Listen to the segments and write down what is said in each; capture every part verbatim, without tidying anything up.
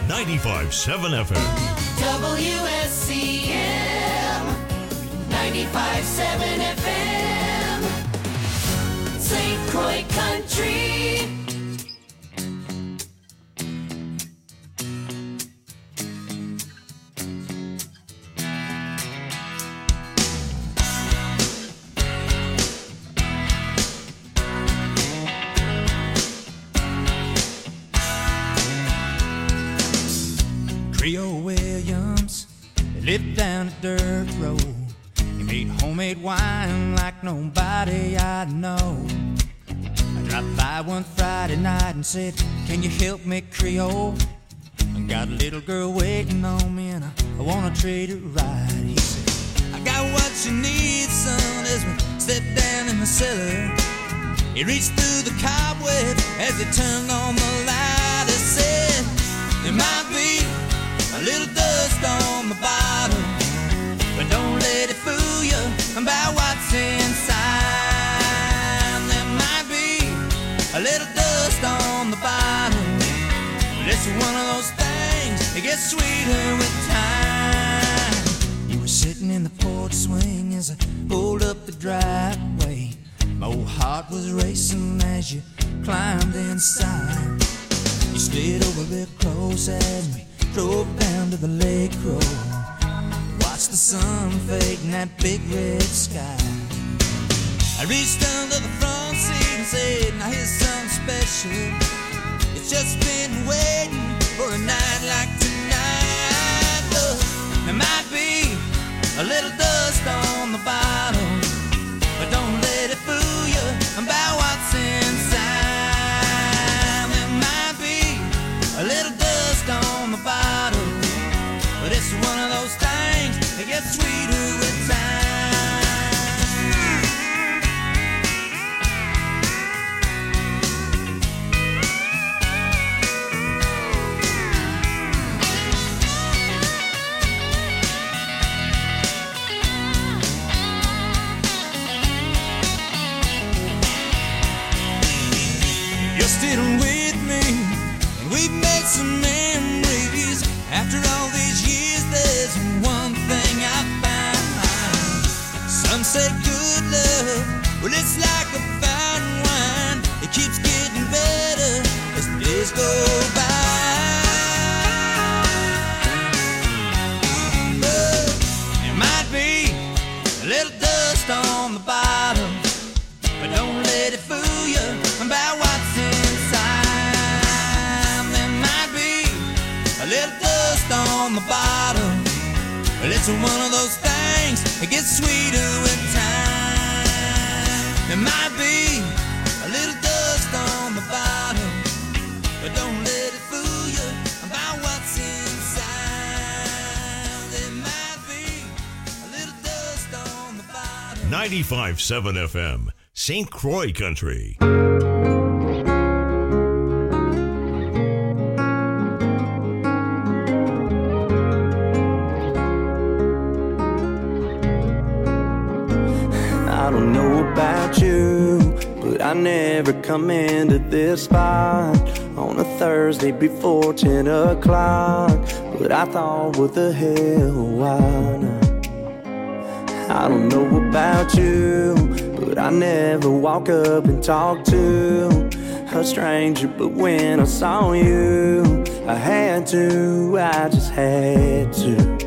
ninety-five point seven F M. W S C M ninety-five point seven F M. Saint Croix Country. Trio Williams lived down a dirt road. He made homemade wine like nobody I know. I dropped by one Friday night and said, "Can you help me, Creole? I got a little girl waiting on me and I, I wanna treat her right." He said, "I got what you need, son," as we stepped down in the cellar. He reached through the cobwebs as he turned on the light. He said, "There might be a little dust on the bottom, but don't let it fool you about what's inside. There might be a little dust on the bottom, but it's one of those things that gets sweeter with time." You were sitting in the porch swing as I pulled up the driveway. My old heart was racing as you climbed inside. You slid over real close as we drove down to the lake road. Watched the sun fade in that big red sky. I reached under the front seat and said, "Now here's something special. It's just been waiting for a night like tonight. Look, there might be a little dust on the bottom, but don't let it fool you about what's inside. There might be a little dust on the bottom, but it's one of those things that gets sweeter with time." You're still with me, and we've made some memories. After all these years, there's one thing I found. Some say good love, well, it's like a fine wine. It keeps getting better as the days go by. But there might be a little dust on the bottom, but don't let it fool you about what's inside. There might be a little dust on the bottom, but it's one of those things that gets sweeter with time. There might be a little dust on the bottom, but don't let it fool you about what's inside. There might be a little dust on the bottom. ninety-five point seven F M, Saint Croix Country. I don't know about you, but I never come into this spot on a Thursday before ten o'clock. But I thought, what the hell, why not? I don't know about you, but I never walk up and talk to a stranger. But when I saw you, I had to, I just had to.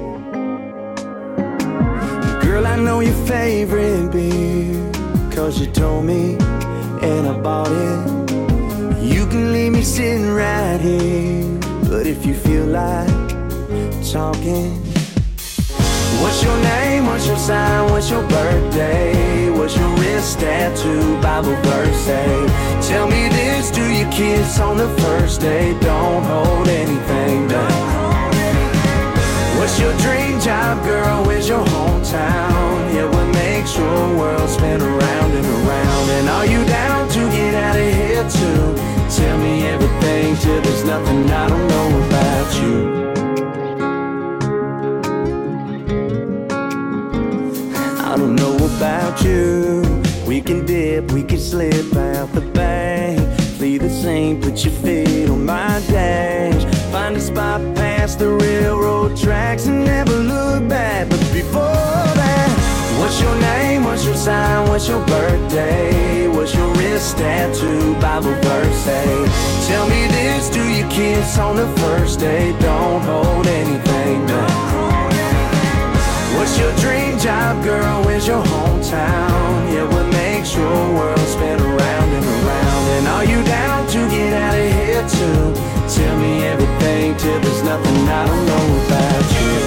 Girl, I know your favorite beer, cause you told me, and I bought it. You can leave me sitting right here, but if you feel like talking, what's your name, what's your sign, what's your birthday, what's your wrist tattoo, Bible verse say? Tell me this, do you kiss on the first date? Don't hold anything back. What's your dream job, girl? Where's your hometown? Yeah, what makes your world spin around and around? And are you down to get out of here too? Tell me everything till there's nothing I don't know about you. I don't know about you. We can dip, we can slip out the bank, flee the scene, put your feet on my dash. Find a spot past the railroad tracks and never look back. But before that, what's your name, what's your sign, what's your birthday, what's your wrist tattoo, Bible verse say? Tell me this, do you kiss on the first date? Don't hold anything back. What's your dream job, girl, where's your hometown? Yeah, what makes your world spin around and around? And are you down to get out of here too? Tell me everything till there's nothing I don't know about you.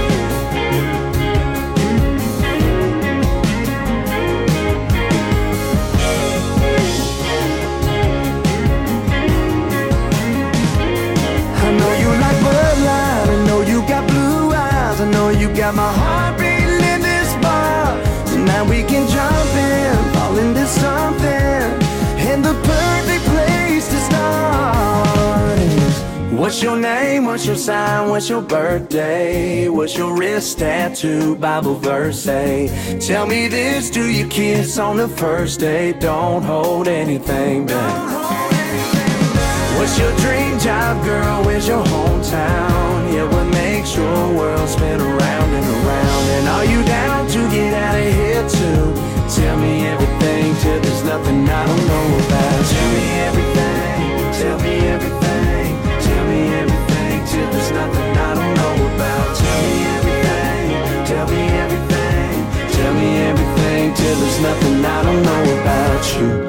I know you like Bud Light, I know you got blue eyes, I know you got my heart beating in this bar. Tonight we can jump in, fall into something, and the perfect place to start is, what's your name, what's your sign, what's your birthday, what's your wrist tattoo, Bible verse say? Tell me this, do you kiss on the first date? Don't hold anything back. What's your dream job, girl, where's your hometown? Yeah, what makes your world spin around and around? And are you down to get out of here too? Tell me everything till there's nothing I don't know about. Tell me everything, tell me everything, tell me everything till there's nothing I don't know about. Tell me everything, tell me everything, tell me everything till there's nothing I don't know about you.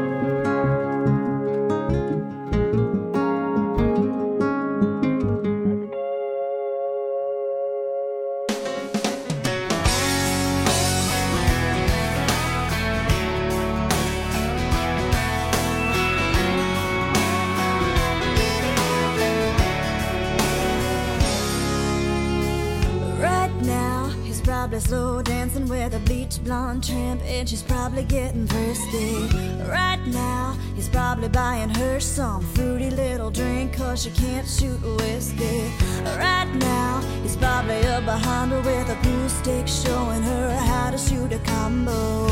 Slow dancing with a bleach blonde tramp, and she's probably getting thirsty. Right now, he's probably buying her some fruity little drink, cause she can't shoot whiskey. Right now, he's probably up behind her with a pool stick, showing her how to shoot a combo.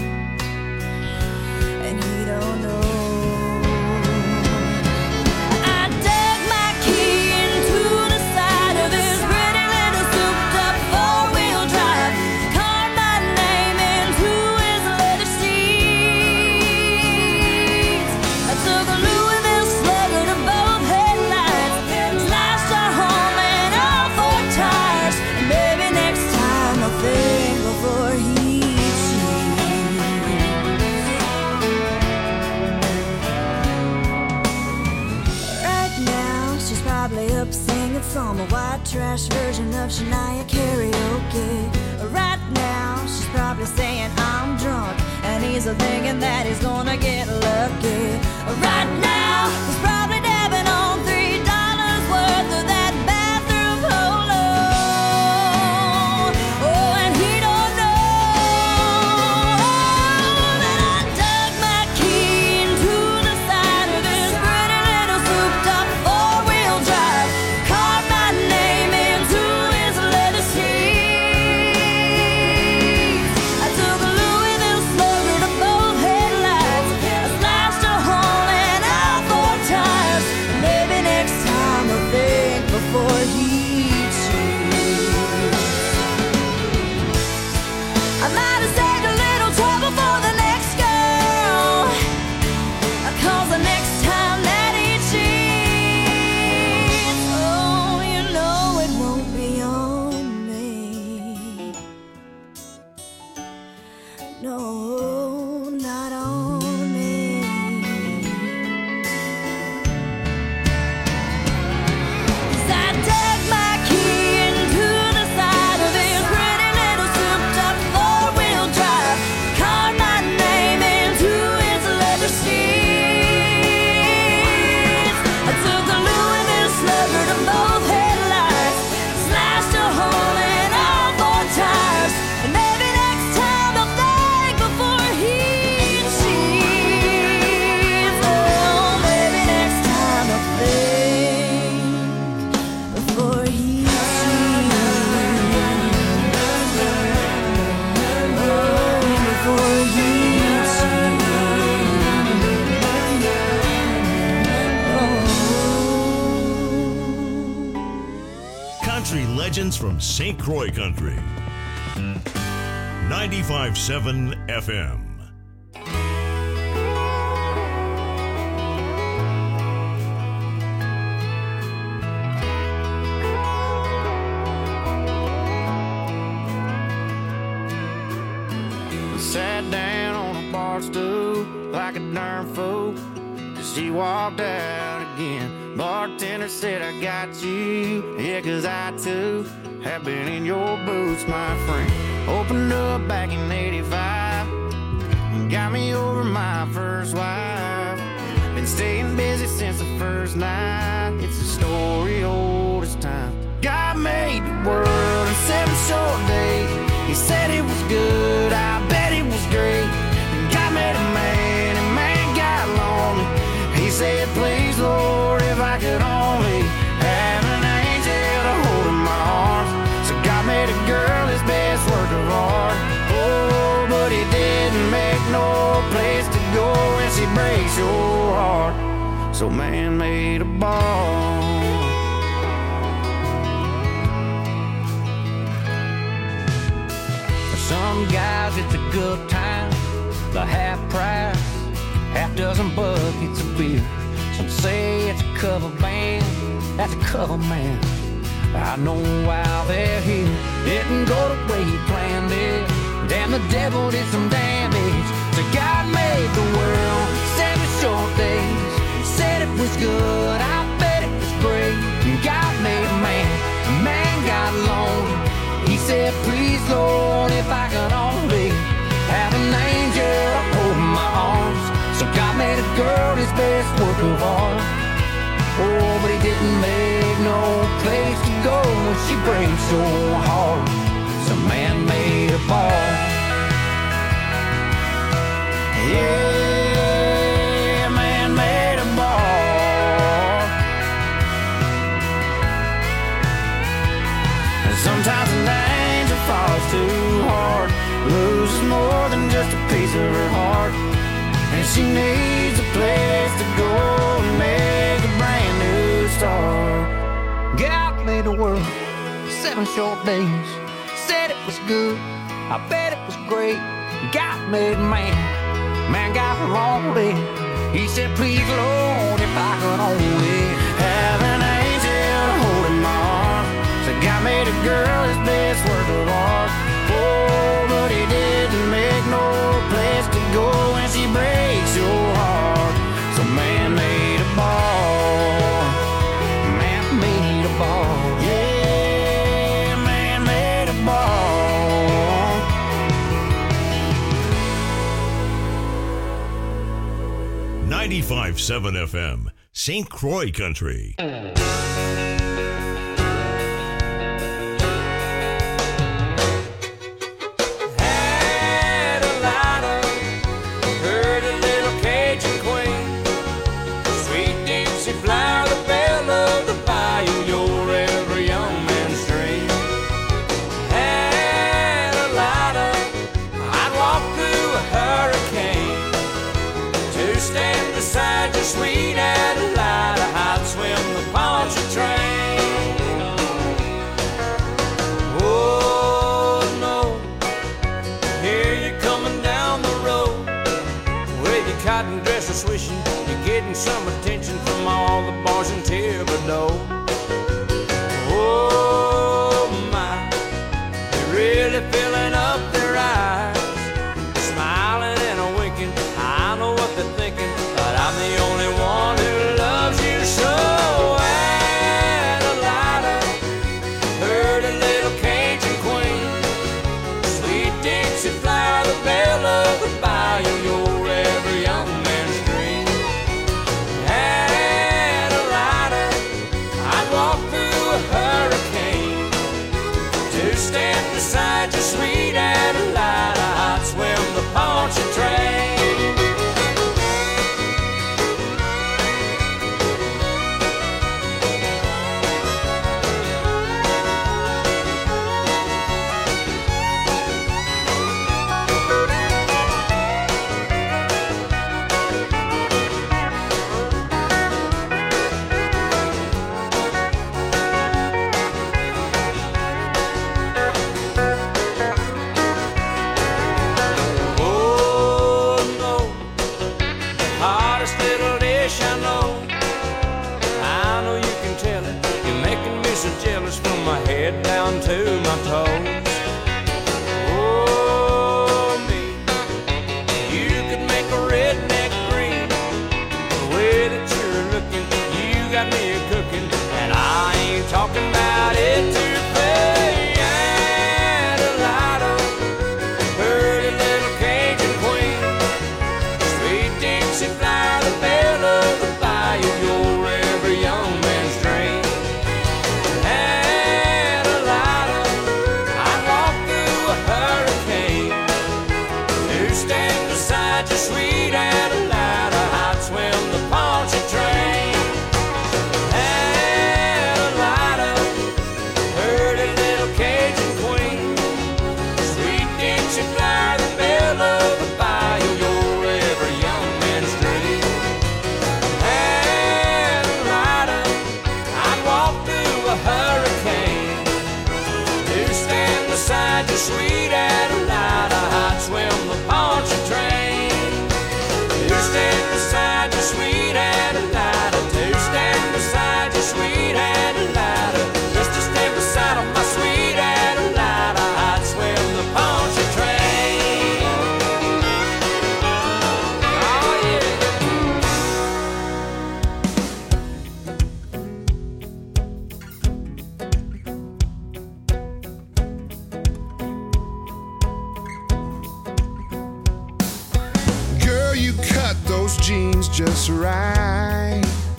And he don't know. Some white trash version of Shania karaoke. Right now, she's probably saying I'm drunk, and he's thinking that he's gonna get lucky. Right now, he's probably dabbing on three dollars worth of that bathroom polo. Oh, and he don't know that I dug my key into the side of this pretty little souped-up four-wheel drive. Dug Country legends from Saint Croix Country. ninety-five point seven F M. Sat down on a bar stool like a darn fool. She walked out again. Bartender said, I got you. Yeah, cause I too have been in your boots, my friend. Opened up back in eighty-five. Got me over my first wife. Been staying busy since the first night. It's a story old as time. God made the world in seven short days. He said it was good, I bet it was great. And God made a man, and man got lonely. He said, please, Lord, if I could only have an angel to hold in my arms. So God made a girl his best work of art. Oh, but he didn't make no place to go when she breaks your heart. So man made a ball. Some guys it's a good time, the half price, half dozen buckets of beer. Some say it's a cover band, that's a cover man. I know why they're here. Didn't go the way he planned it. Damn, the devil did some damage. So God made the world seven short days. Said it was good, I bet it was great. God made a man, man got lonely. He said, please, Lord, if I could only have an angel to hold in my arms. So God made a girl his best work of art. Oh, but he didn't make no place to go when she breaks so hard. So man made a ball. Yeah, man made a ball. And sometimes an angel falls too hard, loses more than just a piece of her heart. And she needs a place to go and make a brand new start. God made the world seven short days. Said it was good, I bet it was great. God made man, man got lonely. He said, please, Lord, if I could only have an angel to hold in my arms. So God made a girl his best work of art. Oh, but he didn't make no place to go when she breaks your heart. So man made a ball. Man made a ball. Yeah, man made a ball. ninety-five point seven F M, Saint Croix Country. Sweet Adelina, I'd swim the Pontchartrain. Oh no, here you're coming down the road with your cotton dresser swishing. You're getting some attention from all the bars in Thibodaux. Oh my, they're really filling up their eyes, smiling and a winking. I know what they're thinking, but I'm the only one who loves you so. Adelina, heard a little Cajun queen, sweet Dixie flower, the belle of the bayou, your every young man's dream. Adelina, I'd walk through a hurricane to stand beside you, sweet Adelina. I'd swim the Pontchartrain. sweet Adelina, I'd swim the Pontchartrain. To stand beside you, sweet Adelina, to stand beside you, sweet Adelina, just to stand beside of my sweet Adelina, I'd swim the Pontchartrain. Oh yeah. Girl, you cut those jeans just right.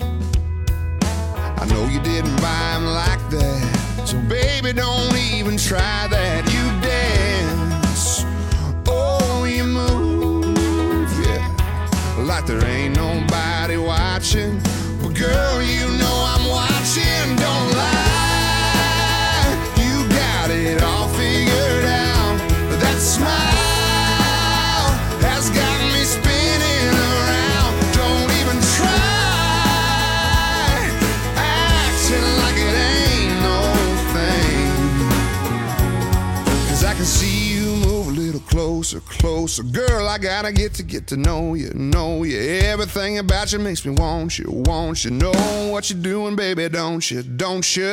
I know you didn't buy them like that, so baby, don't even try that. You dance, oh, you move, yeah, like there ain't nobody watching. But girl, you know I'm watching, don't lie. You got it all figured out. That smile has got me spinning around. Don't even try acting like it ain't no thing. 'Cause I can see you move a little closer, closer. Girl, I gotta get to get to know you, know you. Everything about you makes me want you, want you. Know what you're doing, baby, don't you, don't you?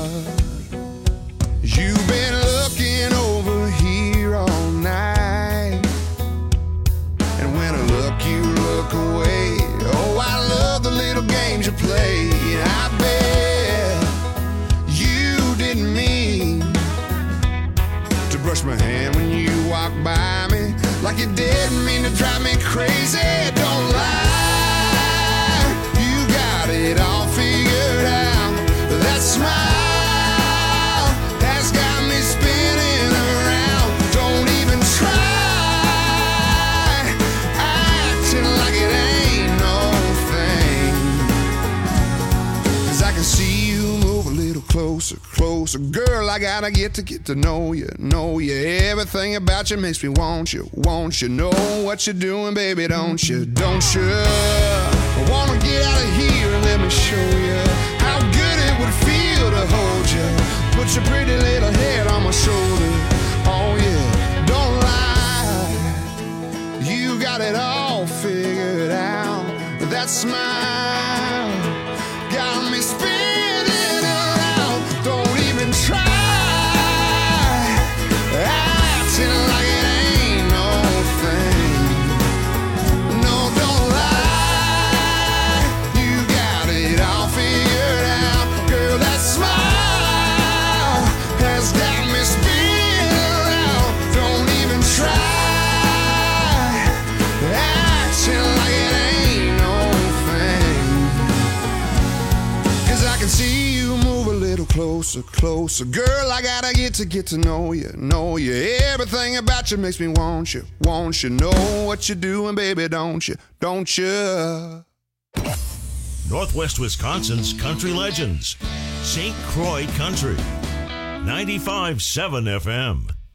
You've been looking over here all night, and when I look, you look away. Oh, I love the little games you play. I bet you didn't mean to brush my hand when you walk by me, like you didn't mean to drive me crazy. Don't lie, you got it all figured out. That smile has got me spinning around. Don't even try acting like it ain't no thing. 'Cause I can see you move a little closer, closer. Girl, I gotta get to get to know you, know you. Everything about you makes me want you, want you. Know what you're doing, baby, don't you, don't you? I wanna get out of here and let me show you how good it would feel to hold you. Put your pretty little head on my shoulder. Oh yeah, don't lie, you got it all figured out. That smile got me spinning around. Don't even try acting like it ain't no thing. No, don't lie, you got it all figured out. Girl, that smile has got me spinning around. Don't even try acting like it ain't no thing. 'Cause I can see you move a little closer, closer. Girl, I gotta get to get to know you, know you. Everything about you makes me want you, want you. Know what you're doing, baby, don't you, don't you? Northwest Wisconsin's country legends. Saint Croix Country. ninety-five point seven F M.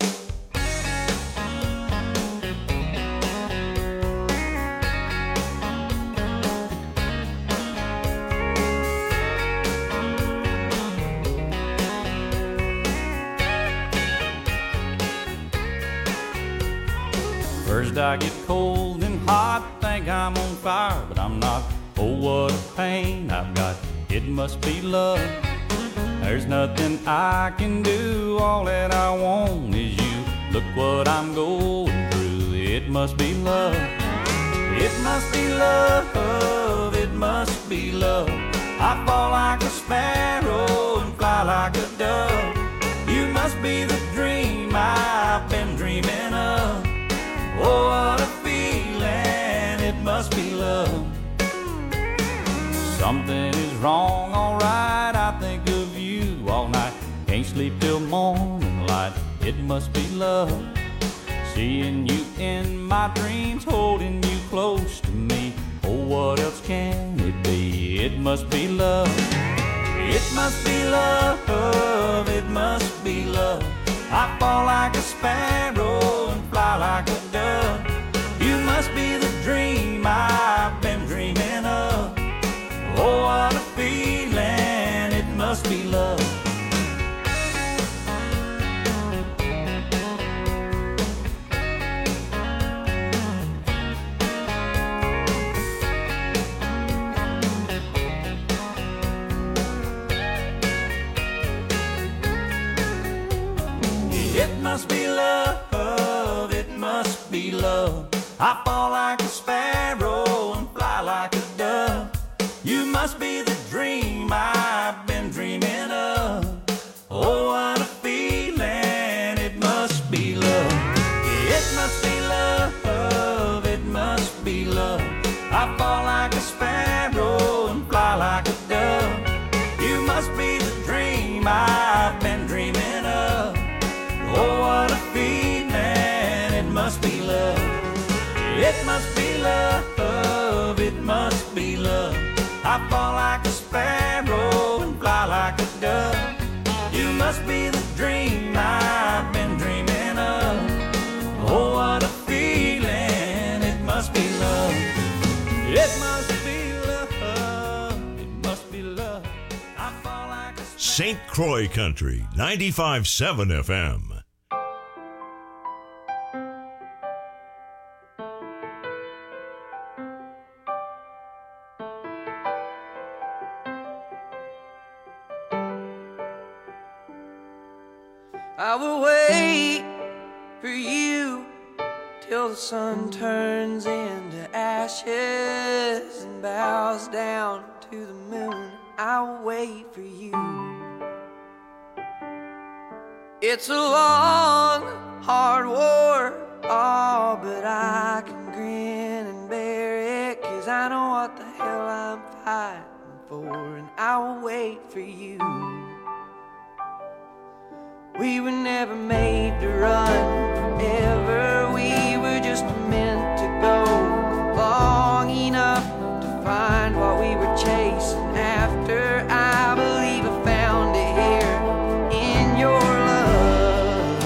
First I get cold and hot, think I'm on fire, but I'm not. Oh, what a pain I've got, it must be love. There's nothing I can do, all that I want is you. Look what I'm going through, it must be love. It must be love, it must be love. I fall like a sparrow and fly like a dove. You must be the dream I've been dreaming of. Oh, what a feeling, it must be love. Something is wrong, alright, I think of you all night. Can't sleep till morning light, it must be love. Seeing you in my dreams, holding you close to me. Oh, what else can it be? It must be love. It must be love, it must be love. I fall like a sparrow and fly like a dove. You must be the dream I've been dreaming of. Oh, what a feeling, it must be love. must be love, it must be love. I fall like a sparrow and fly like a dove. You must be the dream I've been dreaming of. Oh, what a feeling, it must be love. It must be love, it must be love. I fall like a sparrow and fly like a dove. You must be the dream I've been dreaming of. Oh, what a feeling, it must be love. It must be love, it must be love. I fall like a sparrow and fly like a dove. You must be the dream I've been dreaming of. Oh, what a feeling, it must be love. It must be love, it must be love. I fall like a Saint Croix Country, ninety-five point seven F M. I will wait for you till the sun turns into ashes and bows down to the moon. I will wait for you. It's a long, hard war, oh, but I can grin and bear it, 'cause I know what the hell I'm fighting for, and I will wait for you. We were never made to run forever. We were just meant to go long enough to find what we were chasing after. I believe I found it here in your love.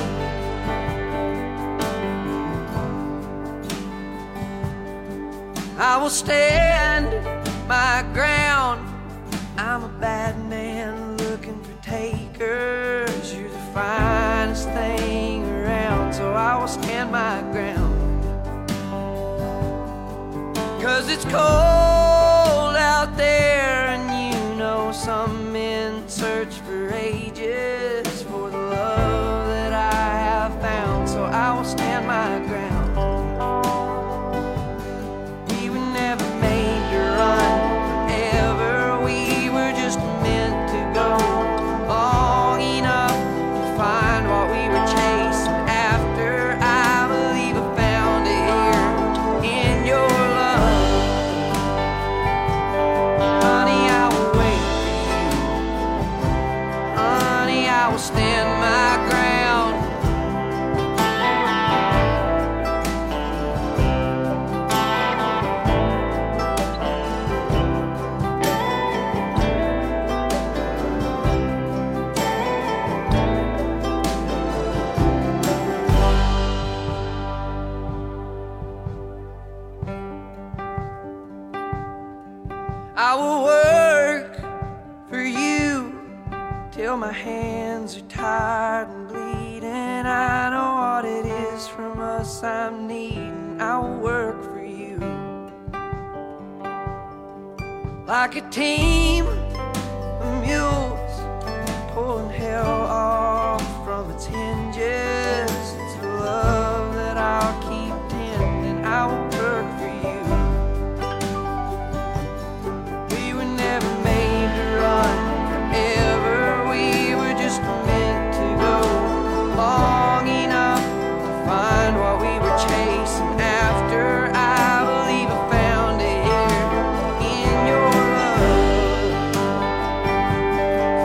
I will stand my ground. I'm a bad man looking for takers. You're the finest thing around, so I will stand my ground. 'Cause it's cold out there, and you know some men search for ages for the love that I have found, so I will stand my ground. We were never made to run forever. We were just meant to go long enough to find what we were chasing after. I believe I found it here in your love. Honey, I will wait for you. Honey, I will stand my ground. I will work for you till my hands are tired and bleeding. I know what it is from us I'm needing. I will work for you like a team of mules pulling hell off from its hinges. It's the love that I'll keep tending. I will work for you. Never made to run forever. We were just meant to go long enough to find what we were chasing after. I believe I found it here in your love.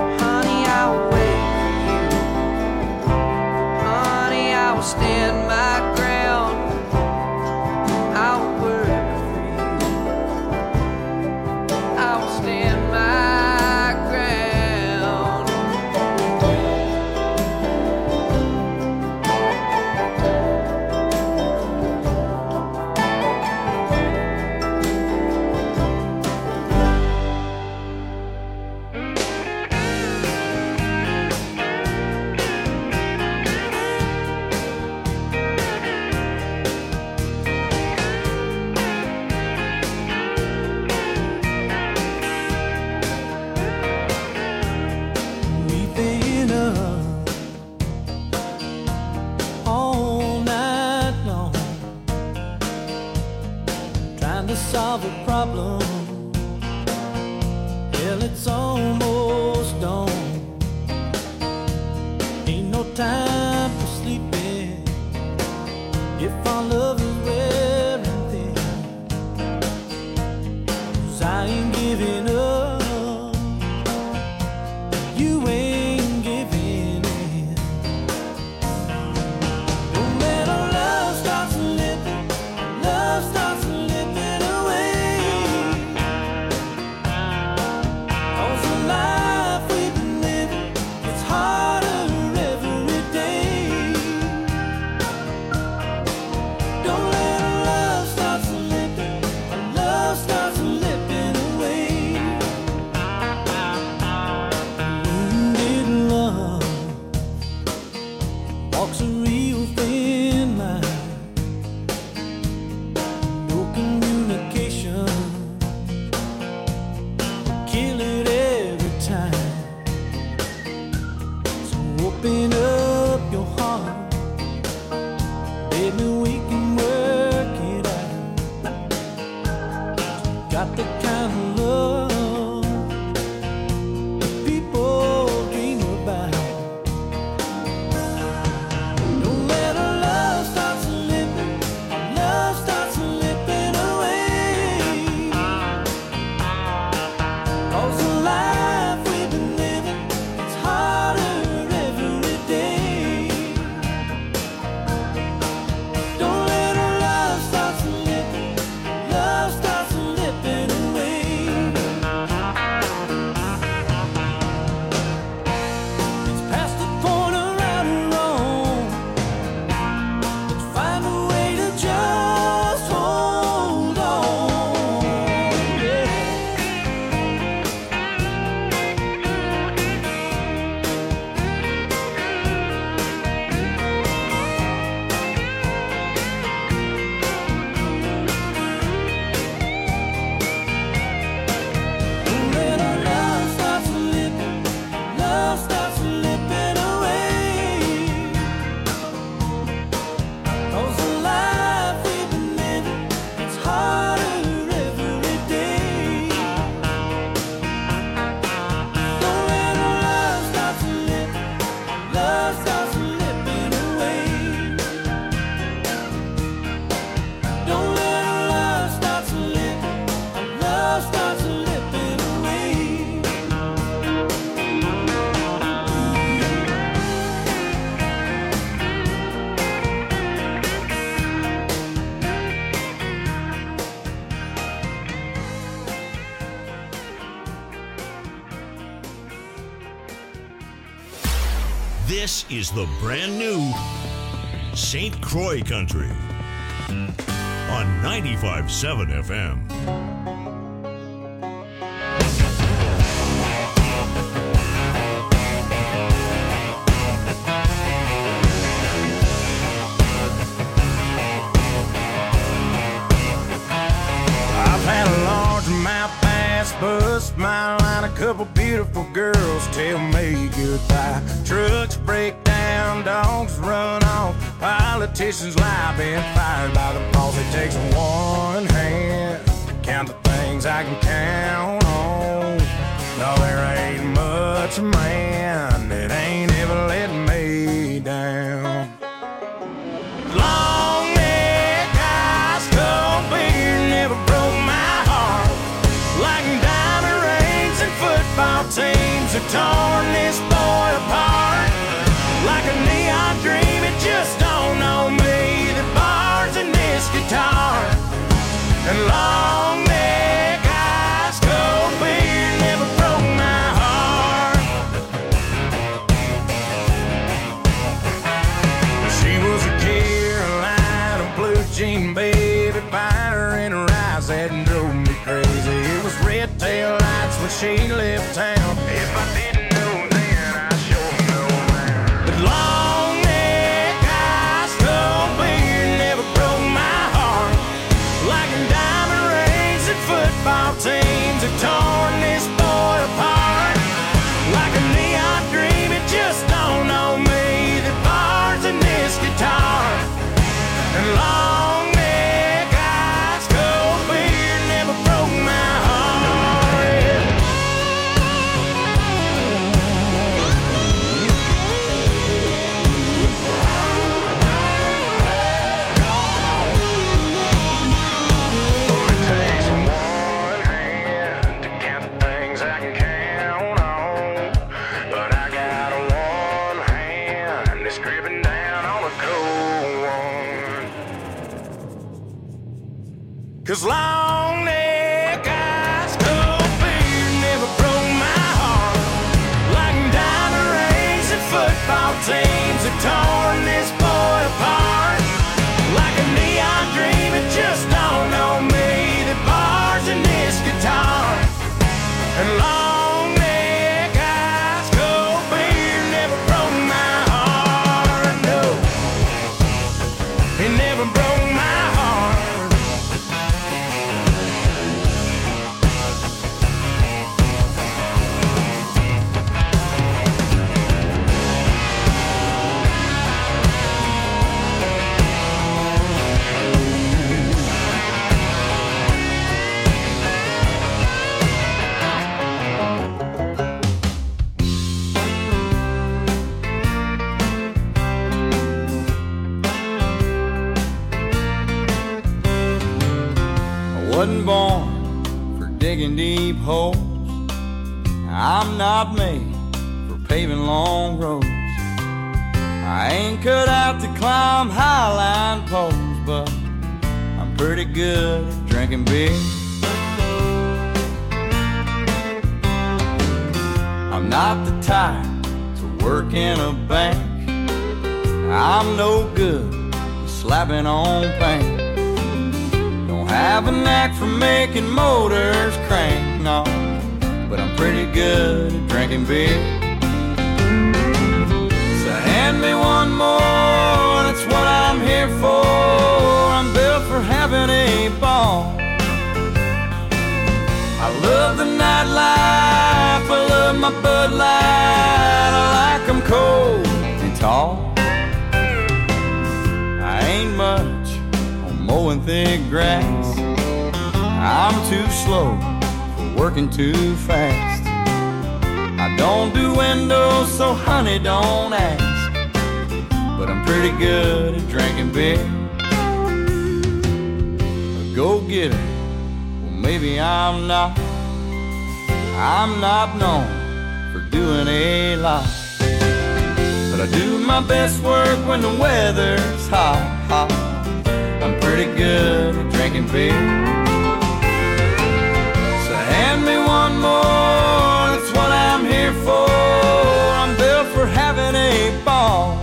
problem. Hell, it's almost dawn. Ain't no time for sleeping if our love is wearing thin. 'Cause I ain't giving up, you ain't giving in. Don't let our love start slipping, love starts slipping away. 'Cause the life we've been living, it's harder every day. Don't let our love start slipping, our love starts slipping away. Wounded love walks a real thin line. No communication, kill it every time. So open up your heart, baby, we can work it out. Got the kind of love that people dream about. Don't let our love start slipping, our love starts slipping away. 'Cause the life we've been living, it's harder every day. Don't let our love start slipping, love starts slipping away. It's past the point of right or wrong. Let's find a way to just hold on. Yeah. Don't let our love start slipping, love starts slipping away. 'Cause the life we've been living, it's harder every day. Don't let our love start slipping, love starts slipping away. Don't let our love start slipping, love starts slipping away. This is the brand new Saint Croix Country on ninety-five point seven F M. I've had a largemouth bass bust my line, a couple beautiful girls tell me goodbye. Trucks break down, dogs run off, politicians lie, been fired by the boss. It takes one hand to count the things I can count on. No, there ain't much man that ain't ever let me down. Long neck, ice cold beer never broke my heart. Like diamond rings and football teams have torn this boy apart. Like a neon dream, it just don't know me. The bars in this guitar and long neck, ice cold beer never broke my heart. She was a Carolina blue jean baby, fire in her eyes that drove me crazy. It was red tail lights when she left town. If I didn't know then, I sure know now. But long neck, ice cold beer never broke my heart. Like diamond rings and football teams have torn this boy apart. Like a neon dream, it just don't know me. The bars in this guitar and long neck, ice cold beer never broke 'cause long neck ice cold beer never broke my heart like diamond rings and football teams have torn this boy apart. Like a neon dream, it just dawned on me that bars in this guitar and long neck ice cold beer never broke my heart. No, it never broke my heart. Wasn't born for digging deep holes. I'm not made for paving long roads. I ain't cut out to climb highline poles, but I'm pretty good at drinking beer. I'm not the type to work in a bank. I'm no good at slapping on paint. Have a knack for making motors crank, no, but I'm pretty good at drinking beer. So hand me one more, that's what I'm here for. I'm built for having a ball. I love the nightlife, I love my Bud Light. I like them cold and tall. I ain't much mowing thick grass. I'm too slow for working too fast. I don't do windows, so honey, don't ask. But I'm pretty good at drinking beer. A go-getter, well maybe I'm not. I'm not known for doing a lot, but I do my best work when the weather's hot, hot. I'm pretty good at drinking beer. So hand me one more, that's what I'm here for. I'm built for having a ball.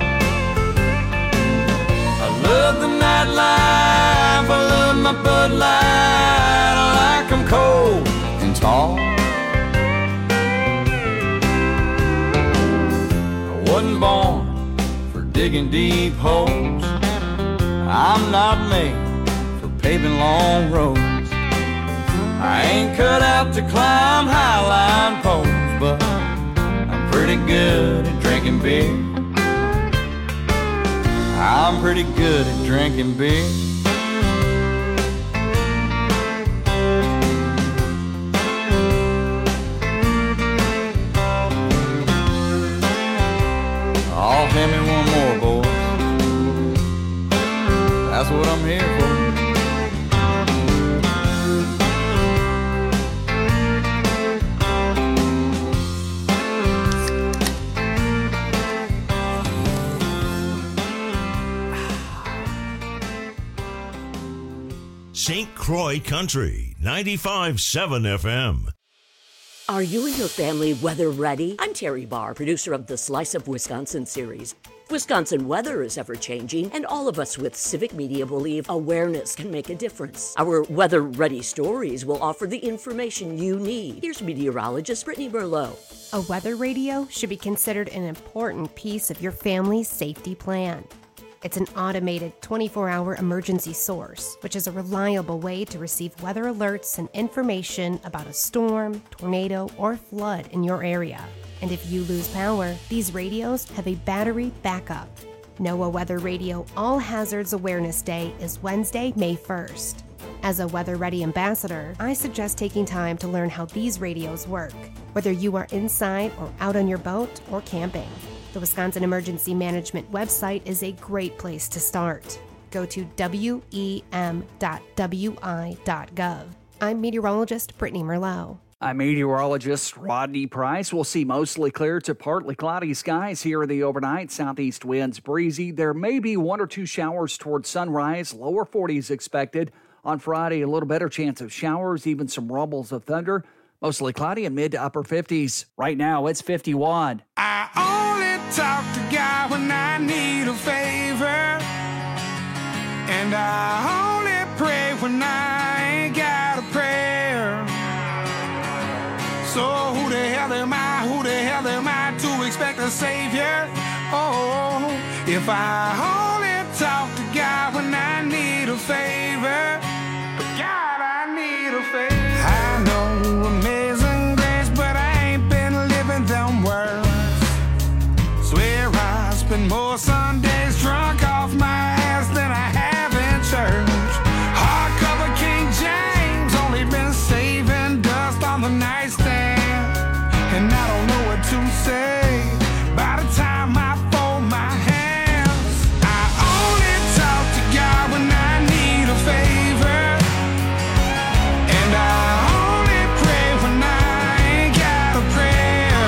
I love the nightlife, I love my Bud Light. I like them cold and tall. I wasn't born for digging deep holes. I'm not made for paving long roads. I ain't cut out to climb highline poles, but I'm pretty good at drinking beer. I'm pretty good at drinking beer. Oh, hand me one more, boy. That's what I'm here for. Saint Croix Country, ninety-five point seven F M. Are you and your family weather ready? I'm Terry Barr, producer of the Slice of Wisconsin series. Wisconsin weather is ever-changing, and all of us with civic media believe awareness can make a difference. Our weather-ready stories will offer the information you need. Here's meteorologist Brittany Merlot. A weather radio should be considered an important piece of your family's safety plan. It's an automated twenty-four hour emergency source, which is a reliable way to receive weather alerts and information about a storm, tornado, or flood in your area. And if you lose power, these radios have a battery backup. NOAA Weather Radio All Hazards Awareness Day is Wednesday, May first. As a Weather Ready ambassador, I suggest taking time to learn how these radios work, whether you are inside or out on your boat or camping. The Wisconsin Emergency Management website is a great place to start. Go to W E M dot W I dot gov. I'm meteorologist Brittany Merlot. I'm meteorologist Rodney Price. We'll see mostly clear to partly cloudy skies here in the overnight. Southeast winds breezy. There may be one or two showers towards sunrise. Lower forties expected. On Friday, a little better chance of showers, even some rumbles of thunder. Mostly cloudy and mid to upper fifties. Right now, it's fifty-one. I only talk to God when I need a favor, and I only pray when I ain't got a prayer. So who the hell am I, who the hell am I to expect a savior? Oh, if I only talk to God when I need a favor, God, I need a favor. I know amazing grace, but I ain't been living them words. Swear I spend more Sundays drunk off my ass than I have in church. Hardcover King James, only been saving dust on the nightstand, and I don't know what to say by the time I fold my hands. I only talk to God when I need a favor, and I only pray when I ain't got a prayer.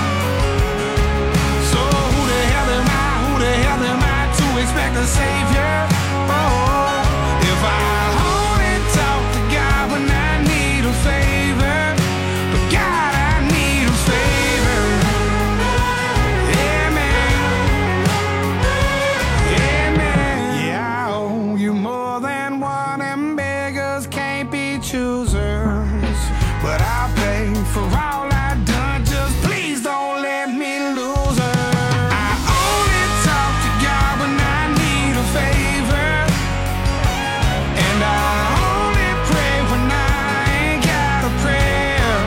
So who the hell am I, who the hell am I to expect a savior? Oh, if I only talk to God when I need a favor, but God, I need a favor. Yeah, man. Yeah, man. Yeah, I owe you more than one, and beggars can't be choosers. But I'll pay for all I've done, just please don't let me lose her. I only talk to God when I need a favor, and I only pray when I ain't got a prayer.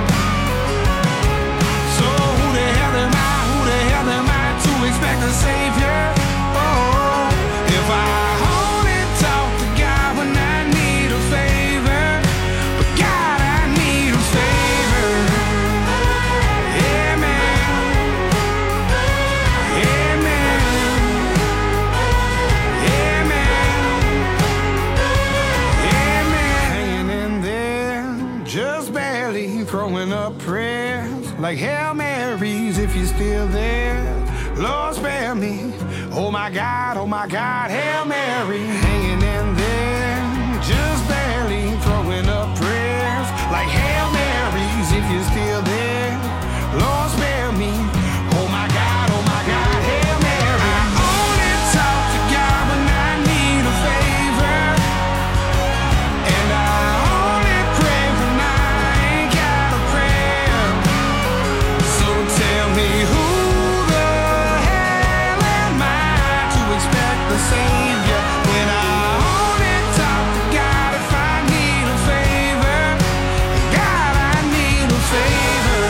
So who the hell am I, who the hell am I to expect a savior? Oh, if I only talk to God when I need a favor, but God, I need a favor. Yeah, man. Yeah, man. Yeah, man. Yeah, man. Hanging in there, just barely throwing up prayers like Hail Marys if you're still there. Lord, spare me. Oh my God, oh my God, Hail Mary. Hanging in there, just barely throwing up prayers like Hail Marys if you're still there. Lord, spare me. Oh my God, oh my God, Hail Mary. I only talk to God when I need a favor, and I only pray when I ain't got a prayer. So tell me who the hell am I to expect the savior when I only talk to God if I need a favor? God, I need a favor.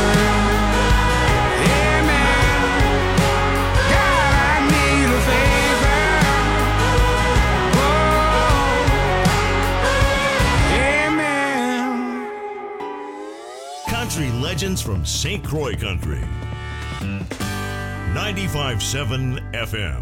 Yeah, man. God, I need a favor. Whoa. Yeah, man. Country legends from Saint Croix Country. ninety-five point seven F M.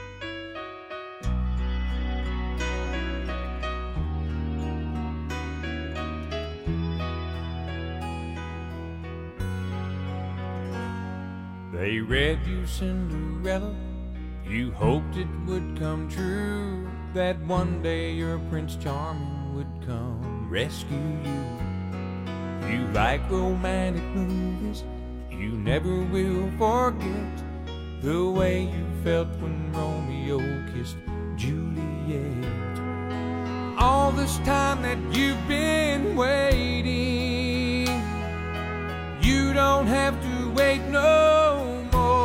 They read you Cinderella, you hoped it would come true, that one day your Prince Charming would come rescue you. You like romantic movies, you never will forget the way you felt when Romeo kissed Juliet. All this time that you've been waiting, you don't have to wait no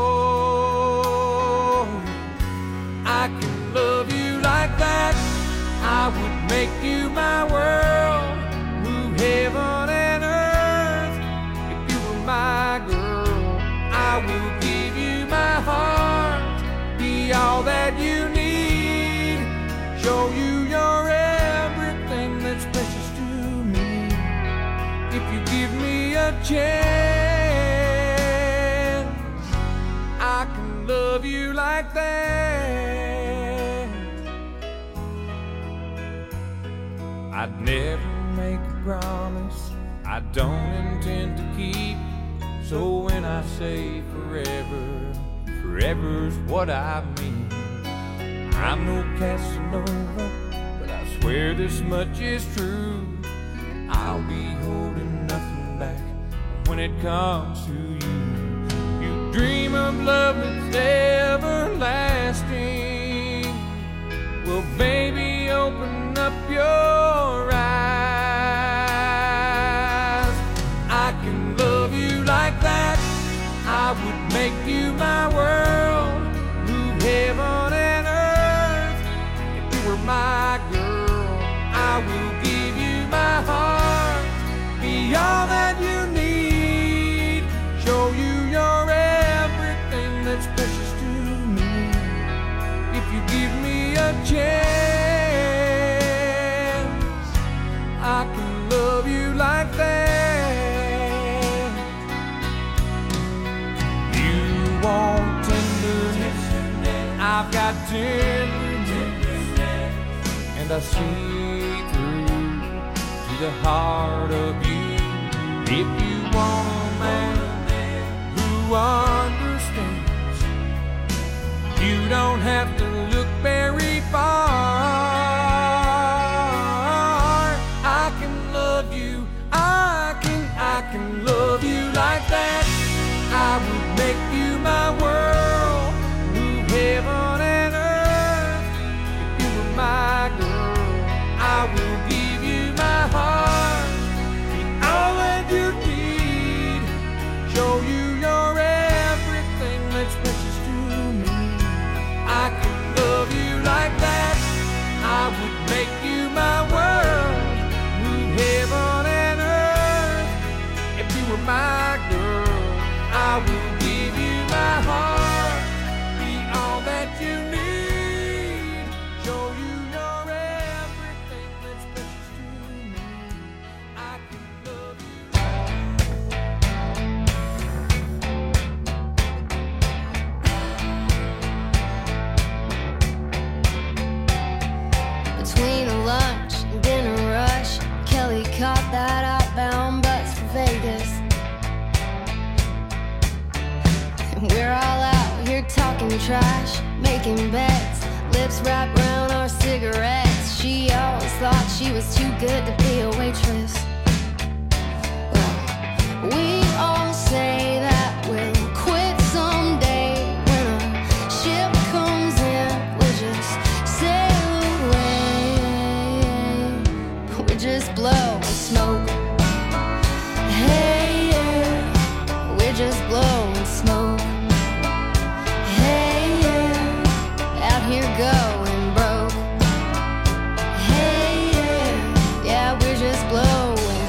more. I can love you like that, I would make you my world, move heaven and earth. If you were my girl, I will give you my heart, be all that you need, show you your everything that's precious to me. If you give me a chance, I can love you like that. I'd never make a promise I don't intend to keep, so when I say forever, forever's what I mean. I'm no Casanova, but I swear this much is true. I'll be holding nothing back when it comes to you. You dream of love that's everlasting. Well, baby, open up your eyes. I can love you like that. I would make you my world, move heaven and earth. If you were my girl, I will give you my heart, be all that you need, show you you're everything that's precious to me. If you give me a chance, I can love you like that. You want tenderness, I've got tenderness, and I see through to the heart of you. If you want a man who understands, you don't have to look very far. I can love you, I can, I can love you like that. I would make you my world, move heaven and earth. If you were my girl, I will give you my heart, be all that you need, show you you're everything that's precious to me. I can love you like that. I would make you my world, move heaven and earth. If you were my girl, I will give you my heart, be all that you need, show you you're everything that's precious to me. I can love you. Between a lunch and dinner rush, Kelly caught that outbound bus for Vegas. And we're all out here talking trash, making bets, lips wrapped around our cigarettes. She always thought she was too good to be a waitress. Well, we all say that we'll quit someday. When a ship comes in, we'll just sail away. We just blow and smoke. Hey, yeah, we just blow and smoke. Hey, yeah, out here going broke. Hey, yeah, yeah, we're just blowing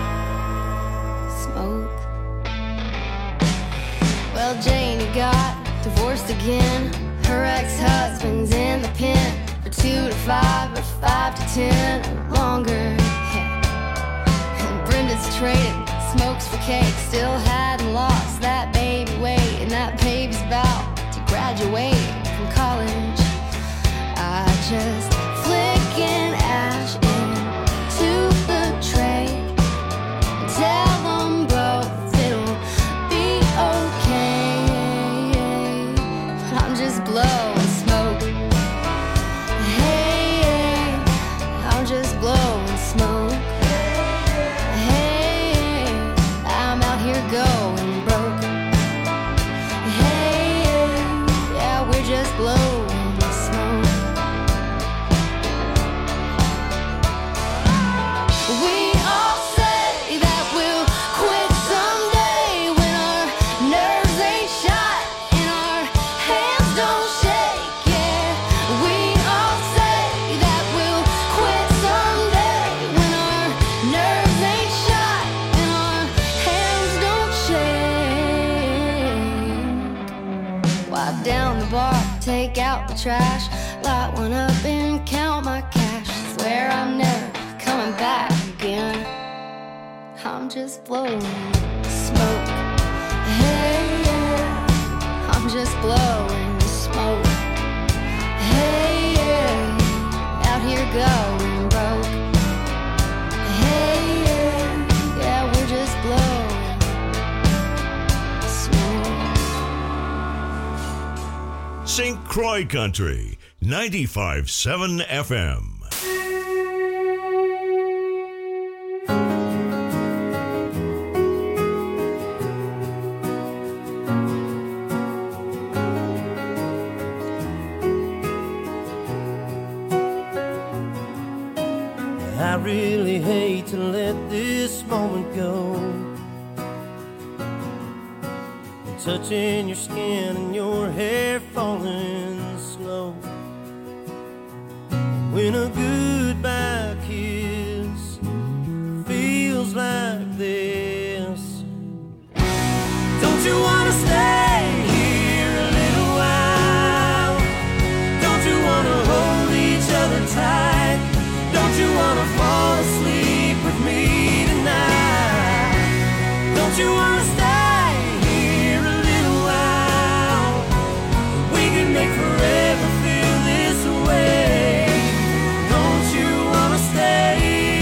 smoke. Well, Janie got divorced again. Her ex-husband's in the pen for two to five or five to ten or longer. And Brenda's traded smokes for cake, still hadn't lost that baby weight, and that baby's about to graduate from college. I just flick an ash into the tray and tell them both it'll be okay. I'm just blowing smoke. Hey, I'm just blowing smoke. Hey, I'm out here going broke. Hey, yeah, we're just blowing smoke. We all say that we'll quit someday when our nerves ain't shot and our hands don't shake. Yeah, we all say that we'll quit someday when our nerves ain't shot and our hands don't shake. Wipe down the bar, take out the trash, light one up and count my cash. Swear I'm never coming back again. I'm just blowing smoke. Hey, yeah, I'm just blowing smoke. Hey, yeah, out here going broke. Hey, yeah, yeah, we're just blowing smoke. Saint Croix Country, ninety-five point seven F M. really hate to let this moment go. Touching your skin and your hair falling slow. When a goodbye kiss feels like this. Don't you wanna stay here a little while? Don't you wanna hold each other tight? Don't you wanna fall asleep with me tonight? Don't you wanna stay here a little while? We can make forever feel this way. Don't you wanna stay?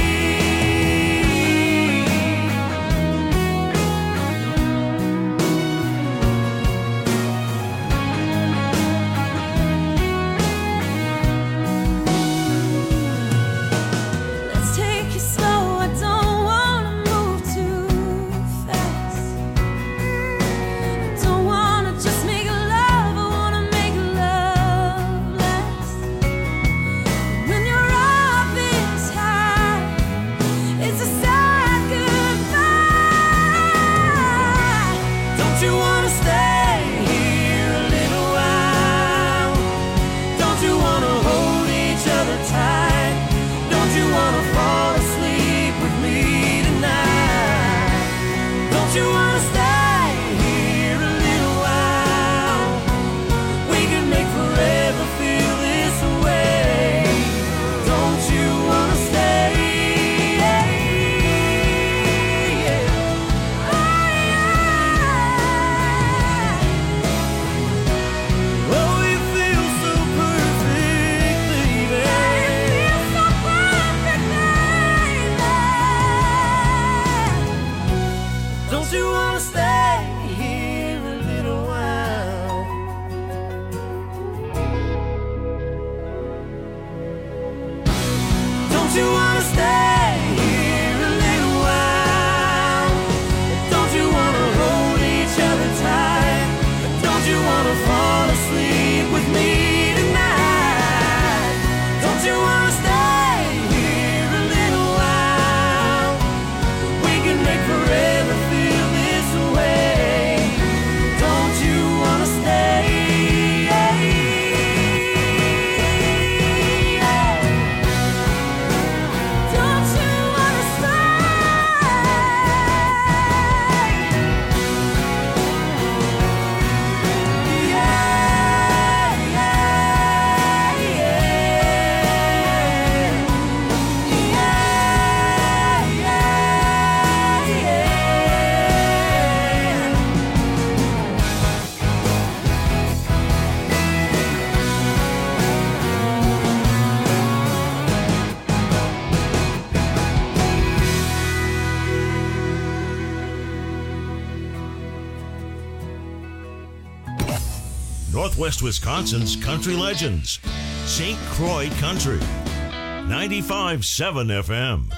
Let's take it slow, I don't wanna move too fast. I don't wanna just make love, I wanna make love last. When you're up this high, it's a sad goodbye. Don't you wanna stay here a little while? Don't you wanna hold each other tight? Don't you wanna fall asleep with me tonight? Don't you wanna stay here a little while? We can make forever feel this way. Don't you wanna stay? Oh, you feel so perfect, baby. Don't you wanna stay here a little while? Don't you wanna stay here a little while? Don't you wanna hold each other tight? Don't you wanna fall asleep with me tonight? Don't you wanna stay here a little while? We can make forever feel this way. Don't you wanna stay? Don't you wanna stay? Yeah, yeah, yeah. Yeah, yeah, yeah. Northwest Wisconsin's country legends. Saint Croix Country. ninety-five point seven F M.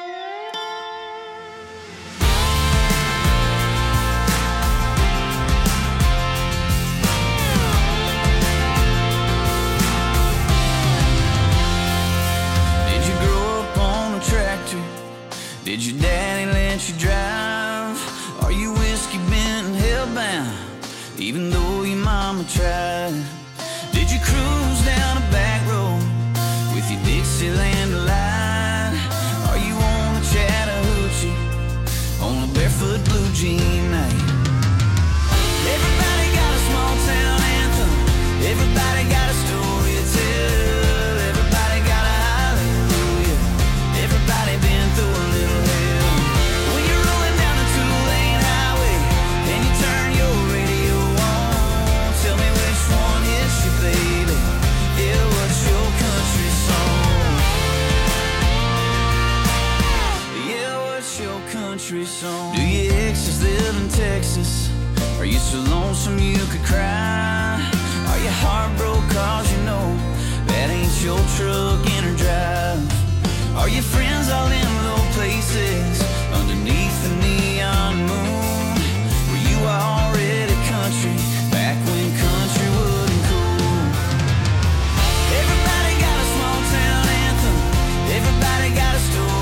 Did you grow up on a tractor? Did your daddy let you drive? Are you whiskey bent and hellbound, even though your mama tried? Did you cruise down a back road with your Dixieland delight? Are you on a Chattahoochee on a barefoot blue jean night? Everybody got a small town anthem. Everybody got a story to tell. Everybody got a hallelujah. Everybody been through a little hell. When you're rolling down the two-lane highway and you turn your radio on, tell me which one hits you, baby. Yeah, what's your country song? Yeah, what's your country song? Do your exes live in Texas? Are you so lonesome you could cry? Are you heartbroken cause you know that ain't your truck in or drive? Are your friends all in low places underneath the neon moon? Were you already country back when country wasn't cool? Everybody got a small town anthem. Everybody got a story.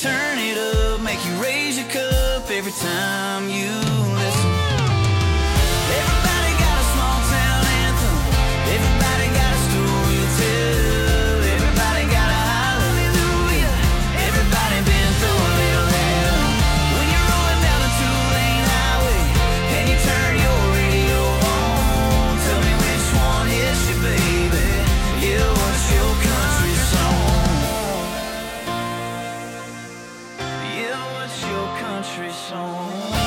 turn it up, make you raise your cup every time you listen. Everybody got a small town anthem. Everybody got a story to tell. Everybody got a hallelujah. Everybody been through a little hell. When you're rolling down the two-lane highway and you turn your radio on, tell me which one hits you, baby. Yeah, what's your country song? Yeah, what's your country song?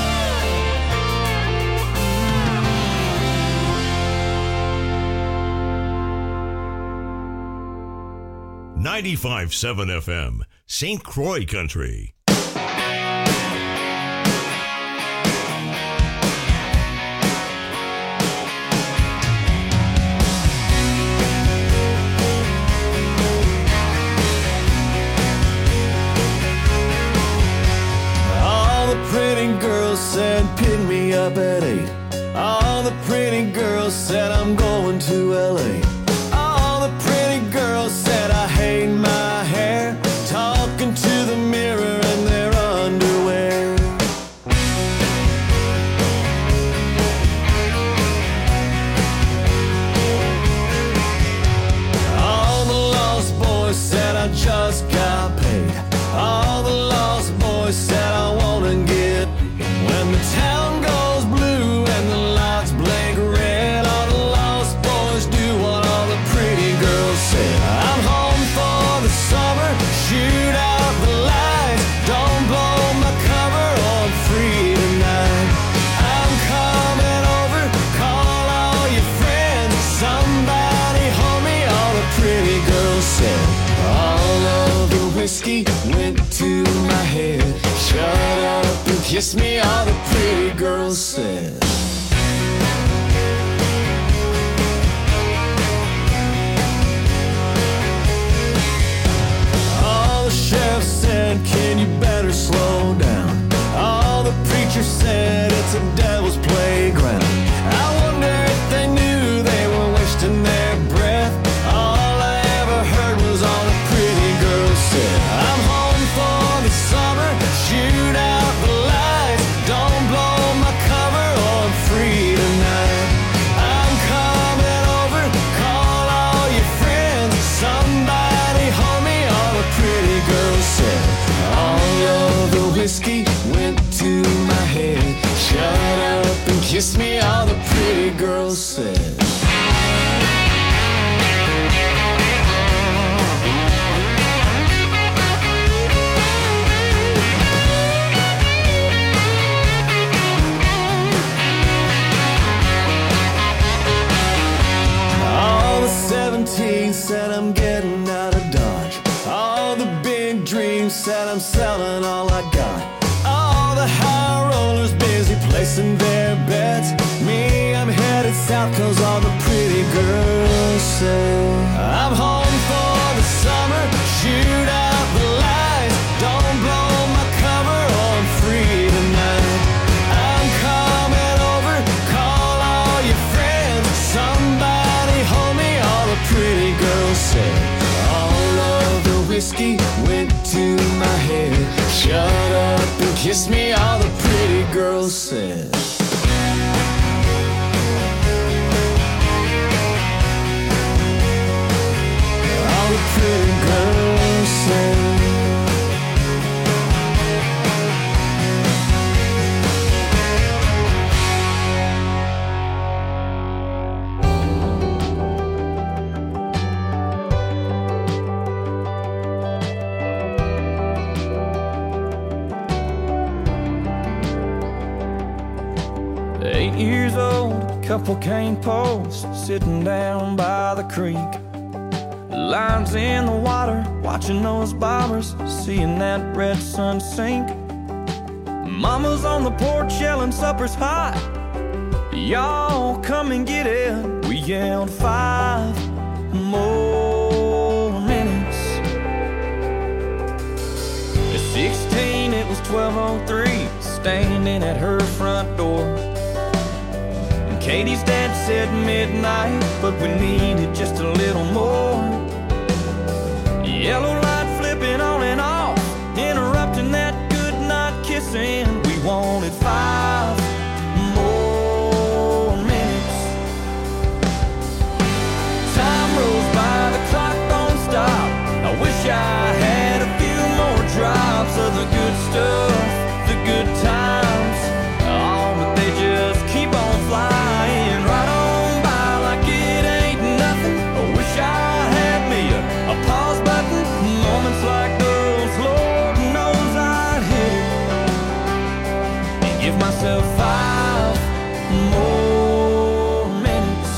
ninety-five point seven F M, Saint Croix Country. All the pretty girls said pick me up at eight. All the pretty girls said I'm going to L A. All the pretty girls said I hate my hair, talking to the mirror in their underwear. All the lost boys said I just got paid. All the lost boys said I wanna get. When the town goes blue and the lights blink red, all the lost boys do what all the pretty girls said. I'm home for the summer, shoot out the lights, don't blow my cover, I'm free tonight. I'm coming over, call all your friends, somebody hold me, all the pretty girls said. All of the whiskey went to my head, shut up and kiss me, all the pretty girls said. All the sheriff said, can you better slow down? All the preachers said, it's a devil's playground. I wonder if they knew they were wasting their breath. All I ever heard was all the pretty girls said. I'm home for the summer, shoot out the lights, don't blow my cover, I'm free tonight. I'm coming over, call all your friends, somebody hold me, all the pretty girls said. All of the whiskey went to my head, shut up and kiss me, all the pretty girls said. All the seventeen said I'm getting out of Dodge. All the big dreams said I'm selling all I got. All the high rollers busy placing their bets. Me, I'm headed south cause all the pretty girls say. I'm home for the summer, shoot out the lights, don't blow my cover, I'm free tonight. I'm coming over, call all your friends, somebody hold me, all the pretty girls say. All of the whiskey went to my head, shut up and kiss me, all the pretty girls said. All the pretty girls said. Eight years old, couple cane posts sitting down by the creek. Lines in the water, watching those bobbers, seeing that red sun sink. Mama's on the porch yelling supper's hot, y'all come and get it. We yelled five more minutes. At sixteen it was twelve oh three, standing at her front door. And Katie's dad said midnight, but we needed just a little more. Yellow light flipping on and off, interrupted racing. We wanted five more minutes. Time rolls by, the clock don't stop. I wish I had a few more drops of the good stuff, the good times. Oh, but they just keep on flying right on by like it ain't nothing. I wish I had me a, a pause button. Moments like those, Lord knows I'd hit it and give myself five more minutes.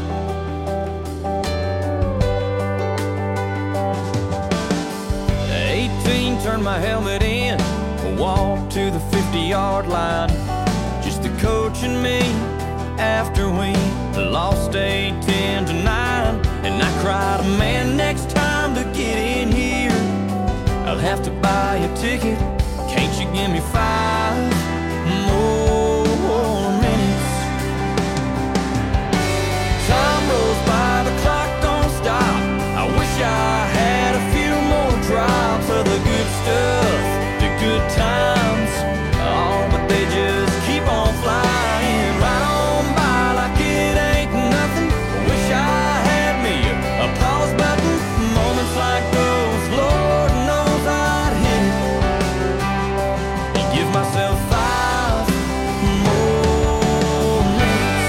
eighteen, turned my helmet in, walked to the fifty-yard line. Just the coach and me after we lost eight ten to nine. And I cried, man, next time to get in here I'll have to buy a ticket. Can't you give me five more minutes? Time rolls by, the clock don't stop. I wish I had a few more drops of the good stuff, the good times. Oh, but they just keep on flying right on by like it ain't nothing. Wish I had me a, a pause button. Moments like those, Lord knows I'd hit it and give myself five more minutes.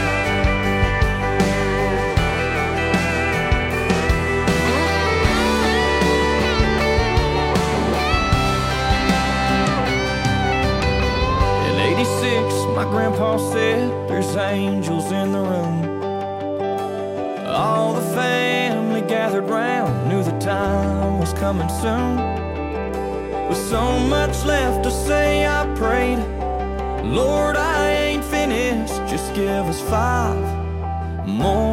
In eighty-six, my grandpa said there's angels in the room. All the family gathered round, knew the time was coming soon. With so much left to say, I prayed, Lord, I ain't finished, just give us five more